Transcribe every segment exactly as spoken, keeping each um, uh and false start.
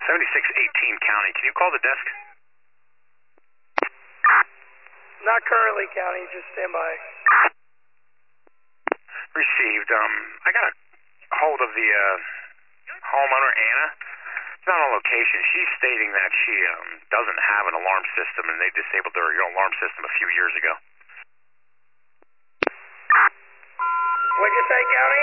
seventy-six eighteen County, can you call the desk? Not currently, County, just stand by. Received. Um, I got a hold of the uh, homeowner, Anna. It's not on location. She's stating that she um, doesn't have an alarm system, and they disabled her alarm system a few years ago. What'd you say, County?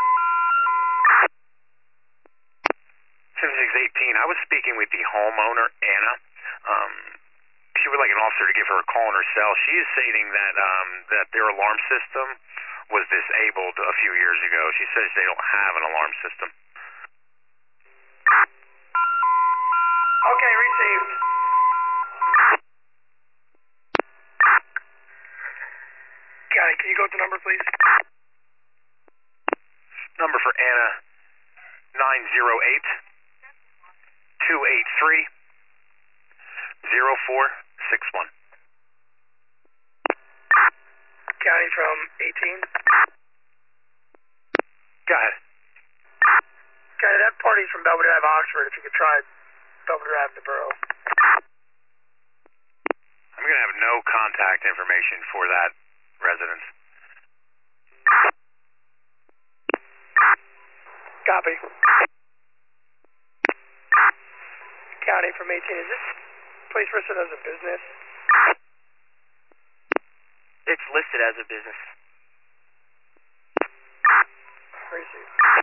seventy-six eighteen, I was speaking with the homeowner, Anna. Um, she would like an officer to give her a call on her cell. She is stating that um, that their alarm system was disabled a few years ago. She says they don't have an alarm system. Okay, received. County, can you go with the number, please? Number for Anna, nine zero eight, two eight three, zero four six one. County from eighteen. Go ahead. County, that party's from Belvedere Ave, Oxford. If you could try Belvedere Ave, the borough. I'm going to have no contact information for that residence. Copy. County from eighteen. Is this place listed as a business? It's listed as a business. Received.